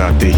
sati.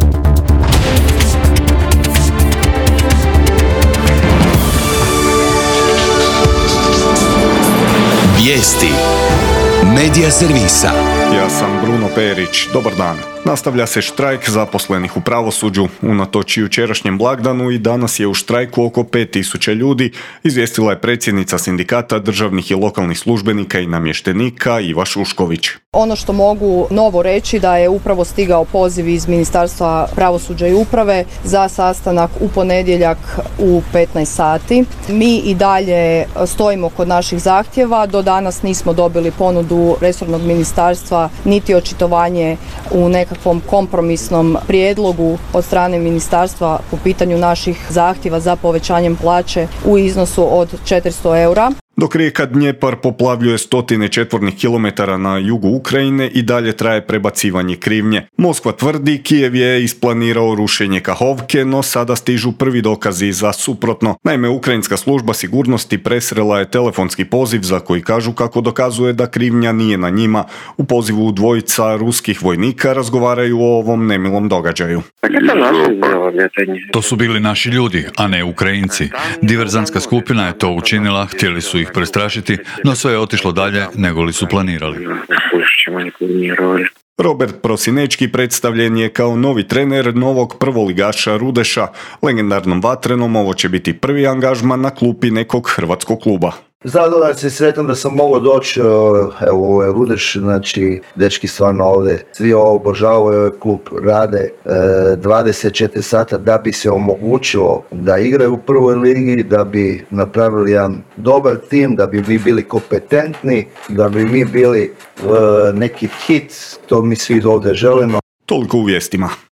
Vijesti Medija servisa. Ja sam Bruno Perić. Dobar dan. Nastavlja se štrajk zaposlenih u pravosuđu. Unatoč jučerašnjem blagdanu i danas je u štrajku oko 5000 ljudi, izvijestila je predsjednica sindikata državnih i lokalnih službenika i namještenika Iva Šušković. Ono što mogu novo reći da je upravo stigao poziv iz Ministarstva pravosuđa i uprave za sastanak u ponedjeljak u 15 sati. Mi i dalje stojimo kod naših zahtjeva. Do danas nismo dobili ponudu resornog ministarstva niti očitovanje u nekakvom kompromisnom prijedlogu od strane ministarstva po pitanju naših zahtjeva za povećanjem plaće u iznosu od 400 eura. Dok rijeka Dnjepar poplavljuje stotine četvornih kilometara na jugu Ukrajine i dalje traje prebacivanje krivnje. Moskva tvrdi Kijev je isplanirao rušenje Kahovke, no sada stižu prvi dokazi za suprotno. Naime, ukrajinska služba sigurnosti presrela je telefonski poziv za koji kažu kako dokazuje da krivnja nije na njima. U pozivu dvojica ruskih vojnika razgovaraju o ovom nemilom događaju. To su bili naši ljudi, a ne Ukrajinci. Diverzantska skupina je to učinila, htjeli su ih prestrašiti, no sve je otišlo dalje nego li su planirali. Robert Prosinečki predstavljen je kao novi trener novog prvoligaša Rudeša. Legendarnom Vatrenom ovo će biti prvi angažman na klupi nekog hrvatskog kluba. Zadovoljan se sretan da sam mogao doći u ovaj Rudeš, znači dečki stvarno ovdje svi ovo obožavaju, ovaj klub rade 24 sata da bi se omogućilo da igraju u prvoj ligi, da bi napravili jedan dobar tim, da bi mi bili kompetentni, da bi mi bili neki hit, to mi svi ovdje želimo. Toliko u vijestima.